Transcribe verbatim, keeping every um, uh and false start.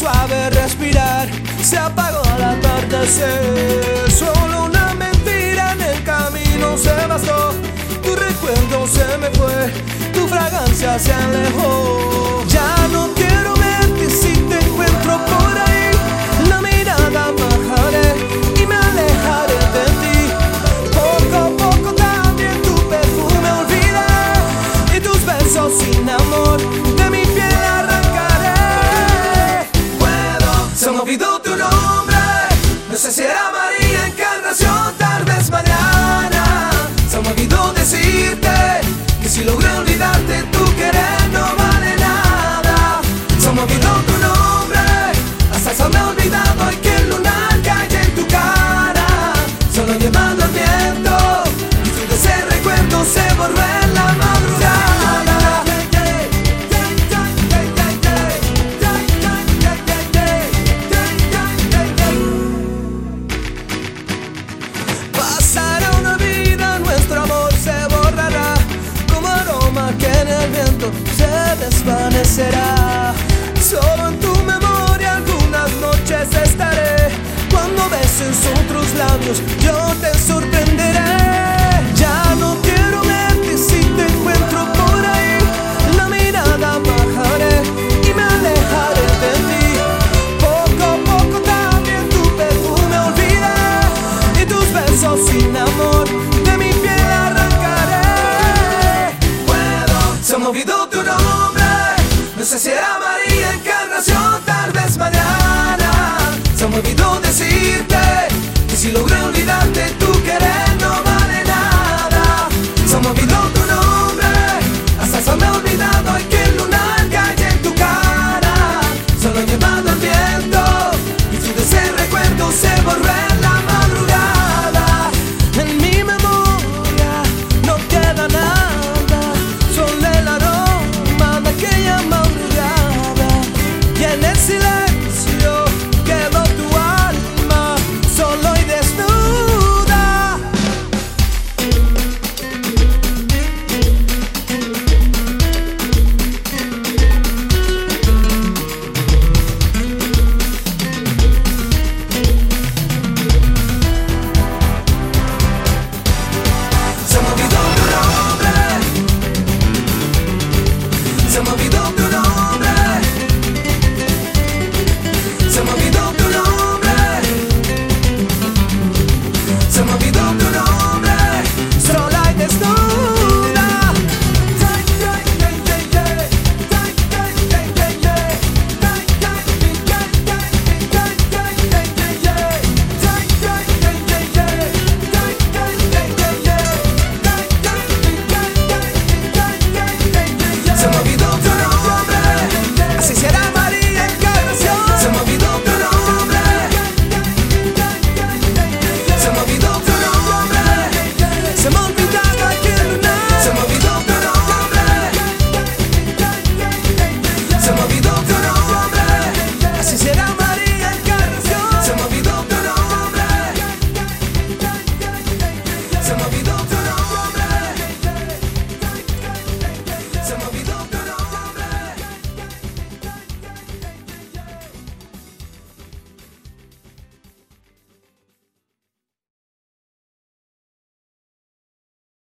suave respirar, se apagó al atardecer. Solo una mentira en el camino se bastó. Tu recuerdo se me fue, tu fragancia se alejó. Ya no quiero verte si te encuentro por ahí. La mirada bajaré y me alejaré de ti. Poco a poco también tu perfume olvidé, y tus besos sin amor de mi piel arrancaré. Puedo, se me olvidó tu nombre, no sé si era María, Encarnación, tal vez mañana. Se me olvidó decirte que si logré olvidarte, tu querer no vale nada. Se me olvidó tu nombre, hasta se me ha olvidado y que el lunar cae en tu cara. Solo llevando el viento, y de ese recuerdo se borró en la madrugada. Pasará una vida, nuestro amor se borrará, como aroma que en el viento se desvanecerá.